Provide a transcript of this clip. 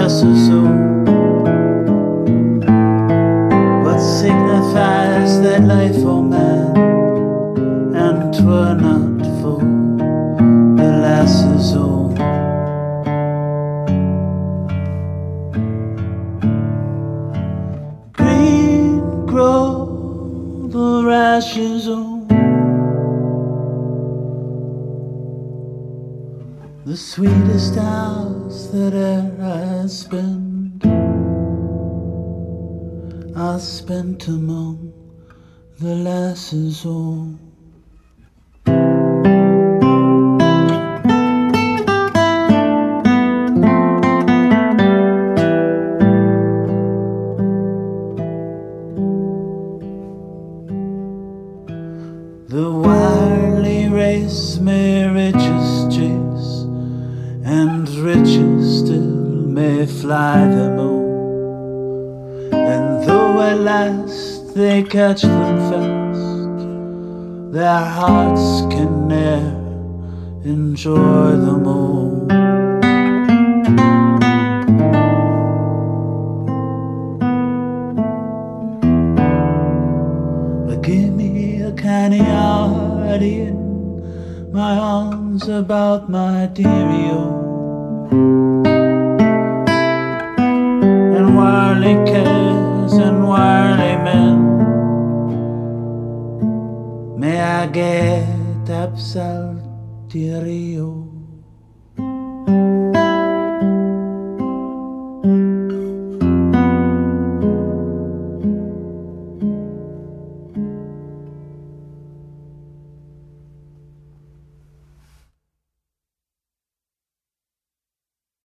lesser soul. What signifies that life for man, and 'twere not for the lesser soul. Green grow the rashes on the sweetest hours that e'er I spent among the lasses all. The wily race may riches chase, and riches still may fly them all. And though at last they catch them fast, their hearts can ne'er enjoy them all. But give me a canny heart in my arms about my dearie-o, and whirly cares and whirly men, may I get absal dearie-o.